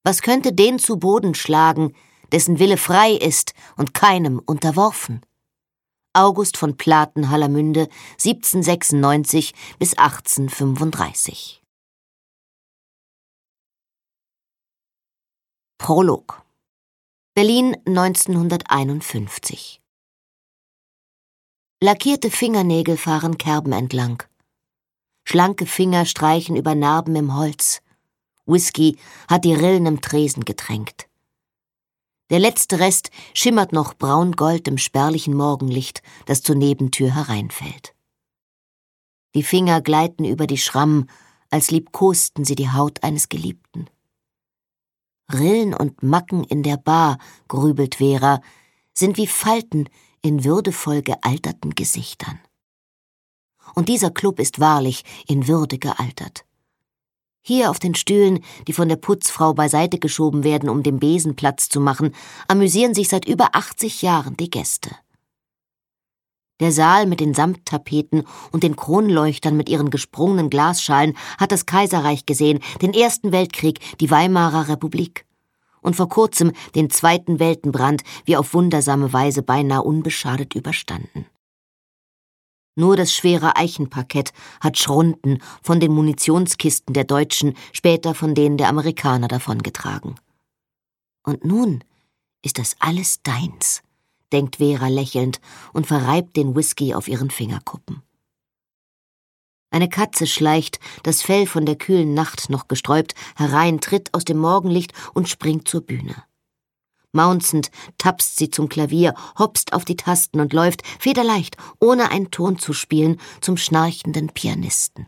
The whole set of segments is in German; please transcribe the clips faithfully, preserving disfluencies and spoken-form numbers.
Was könnte den zu Boden schlagen, dessen Wille frei ist und keinem unterworfen? August von Platen-Hallermünde, siebzehnhundertsechsundneunzig bis achtzehnhundertfünfunddreißig. Prolog. Berlin neunzehnhunderteinundfünfzig. Lackierte Fingernägel fahren Kerben entlang. Schlanke Finger streichen über Narben im Holz. Whisky hat die Rillen im Tresen getränkt. Der letzte Rest schimmert noch braungold im spärlichen Morgenlicht, das zur Nebentür hereinfällt. Die Finger gleiten über die Schrammen, als liebkosten sie die Haut eines Geliebten. Rillen und Macken in der Bar, grübelt Vera, sind wie Falten in würdevoll gealterten Gesichtern. Und dieser Club ist wahrlich in Würde gealtert. Hier auf den Stühlen, die von der Putzfrau beiseite geschoben werden, um dem Besen Platz zu machen, amüsieren sich seit über achtzig Jahren die Gäste. Der Saal mit den Samttapeten und den Kronleuchtern mit ihren gesprungenen Glasschalen hat das Kaiserreich gesehen, den Ersten Weltkrieg, die Weimarer Republik und vor kurzem den Zweiten Weltenbrand, wie auf wundersame Weise beinahe unbeschadet überstanden. Nur das schwere Eichenparkett hat Schrunden von den Munitionskisten der Deutschen, später von denen der Amerikaner davongetragen. Und nun ist das alles deins, denkt Vera lächelnd und verreibt den Whisky auf ihren Fingerkuppen. Eine Katze schleicht, das Fell von der kühlen Nacht noch gesträubt, herein, tritt aus dem Morgenlicht und springt zur Bühne. Maunzend tapst sie zum Klavier, hopst auf die Tasten und läuft, federleicht, ohne einen Ton zu spielen, zum schnarchenden Pianisten.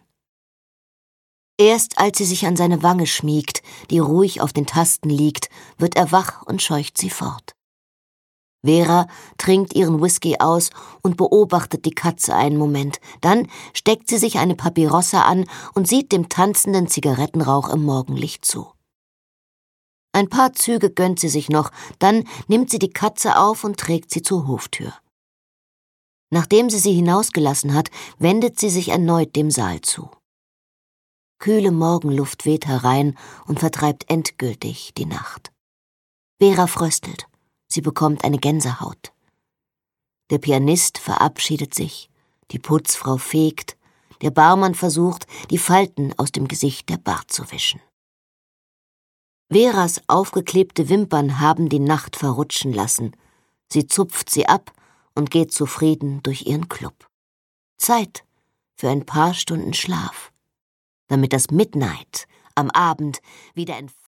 Erst als sie sich an seine Wange schmiegt, die ruhig auf den Tasten liegt, wird er wach und scheucht sie fort. Vera trinkt ihren Whisky aus und beobachtet die Katze einen Moment, dann steckt sie sich eine Papierossa an und sieht dem tanzenden Zigarettenrauch im Morgenlicht zu. Ein paar Züge gönnt sie sich noch, dann nimmt sie die Katze auf und trägt sie zur Hoftür. Nachdem sie sie hinausgelassen hat, wendet sie sich erneut dem Saal zu. Kühle Morgenluft weht herein und vertreibt endgültig die Nacht. Vera fröstelt, sie bekommt eine Gänsehaut. Der Pianist verabschiedet sich, die Putzfrau fegt, der Barmann versucht, die Falten aus dem Gesicht der Bart zu wischen. Veras aufgeklebte Wimpern haben die Nacht verrutschen lassen. Sie zupft sie ab und geht zufrieden durch ihren Club. Zeit für ein paar Stunden Schlaf, damit das Midnight am Abend wieder in